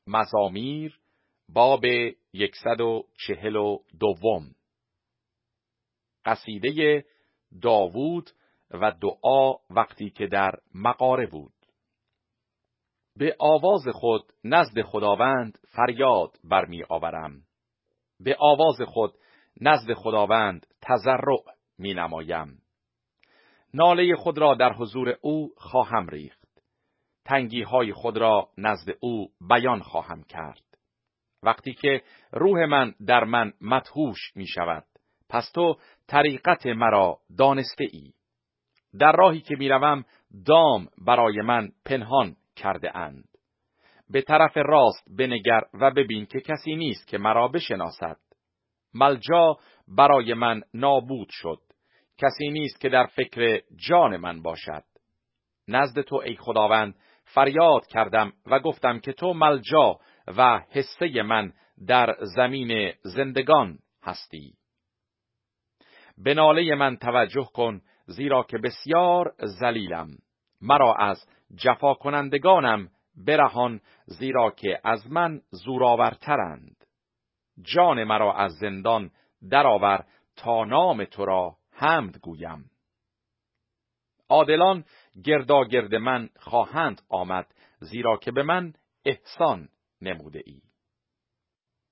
مزامیر باب 142 قصیده داوود و دعا وقتی که در مغاره بود. به آواز خود نزد خداوند فریاد برمی آورم. به آواز خود نزد خداوند تضرع می نمایم. ناله خود را در حضور او خواهم ریخت. تنگی های خود را نزد او بیان خواهم کرد. وقتی که روح من در من مدهوش می شود، پس تو طریقت مرا دانسته ای. در راهی که می روم دام برای من پنهان کرده اند. به طرف راست بنگر و ببین که کسی نیست که مرا بشناسد. ملجا برای من نابود شد. کسی نیست که در فکر جان من باشد. نزد تو ای خداوند فریاد کردم و گفتم که تو ملجا و حصه من در زمین زندگان هستی. به ناله من توجه کن، زیرا که بسیار ذلیلم. مرا از جفا کنندگانم برهان، زیرا که از من زورآورترند. جان مرا از زندان درآور تا نام تو را حمد گویم. عادلان گرداگرد من خواهند آمد، زیرا که به من احسان نموده ای.